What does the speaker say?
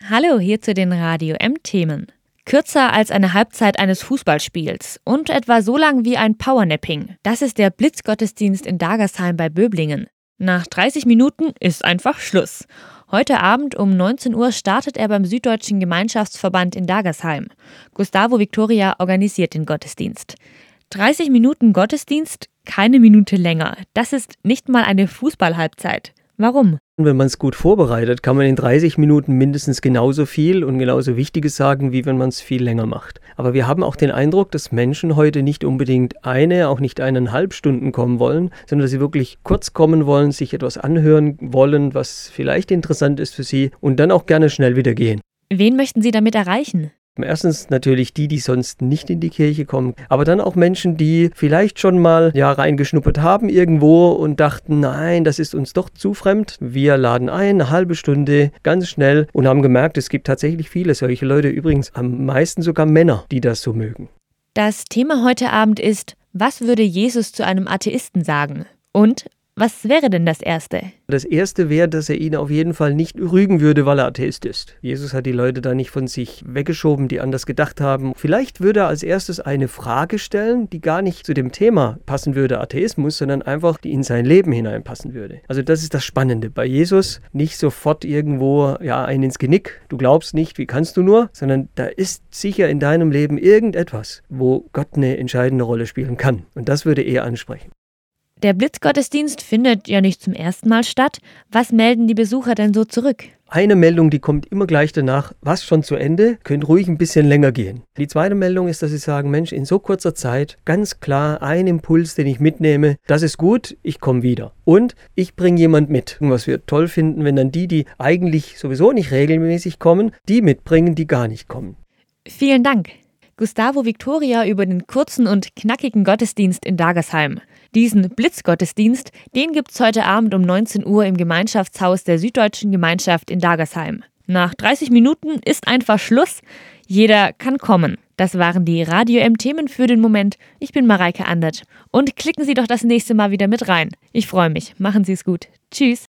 Hallo, hier zu den Radio M-Themen. Kürzer als eine Halbzeit eines Fußballspiels und etwa so lang wie ein Powernapping. Das ist der Blitzgottesdienst in Dagersheim bei Böblingen. Nach 30 Minuten ist einfach Schluss. Heute Abend um 19 Uhr startet er beim Süddeutschen Gemeinschaftsverband in Dagersheim. Gustavo Victoria organisiert den Gottesdienst. 30 Minuten Gottesdienst, keine Minute länger. Das ist nicht mal eine Fußballhalbzeit. Warum? Wenn man es gut vorbereitet, kann man in 30 Minuten mindestens genauso viel und genauso Wichtiges sagen, wie wenn man es viel länger macht. Aber wir haben auch den Eindruck, dass Menschen heute nicht unbedingt auch nicht 1,5 Stunden kommen wollen, sondern dass sie wirklich kurz kommen wollen, sich etwas anhören wollen, was vielleicht interessant ist für sie und dann auch gerne schnell wieder gehen. Wen möchten Sie damit erreichen? Erstens natürlich die sonst nicht in die Kirche kommen, aber dann auch Menschen, die vielleicht schon mal reingeschnuppert haben irgendwo und dachten, nein, das ist uns doch zu fremd. Wir laden ein, eine halbe Stunde, ganz schnell und haben gemerkt, es gibt tatsächlich viele solche Leute, übrigens am meisten sogar Männer, die das so mögen. Das Thema heute Abend ist, was würde Jesus zu einem Atheisten sagen? Und was wäre denn das Erste? Das Erste wäre, dass er ihn auf jeden Fall nicht rügen würde, weil er Atheist ist. Jesus hat die Leute da nicht von sich weggeschoben, die anders gedacht haben. Vielleicht würde er als erstes eine Frage stellen, die gar nicht zu dem Thema passen würde, Atheismus, sondern einfach, die in sein Leben hineinpassen würde. Also das ist das Spannende. Bei Jesus nicht sofort irgendwo einen ins Genick, du glaubst nicht, wie kannst du nur, sondern da ist sicher in deinem Leben irgendetwas, wo Gott eine entscheidende Rolle spielen kann. Und das würde er ansprechen. Der Blitzgottesdienst findet ja nicht zum ersten Mal statt. Was melden die Besucher denn so zurück? Eine Meldung, die kommt immer gleich danach, was schon zu Ende, könnte ruhig ein bisschen länger gehen. Die zweite Meldung ist, dass sie sagen, Mensch, in so kurzer Zeit, ganz klar, ein Impuls, den ich mitnehme, das ist gut, ich komme wieder. Und ich bringe jemand mit. Und was wir toll finden, wenn dann die eigentlich sowieso nicht regelmäßig kommen, die mitbringen, die gar nicht kommen. Vielen Dank. Gustavo Victoria über den kurzen und knackigen Gottesdienst in Dagersheim. Diesen Blitzgottesdienst, den gibt's heute Abend um 19 Uhr im Gemeinschaftshaus der Süddeutschen Gemeinschaft in Dagersheim. Nach 30 Minuten ist einfach Schluss. Jeder kann kommen. Das waren die Radio M-Themen für den Moment. Ich bin Mareike Andert. Und klicken Sie doch das nächste Mal wieder mit rein. Ich freue mich. Machen Sie es gut. Tschüss.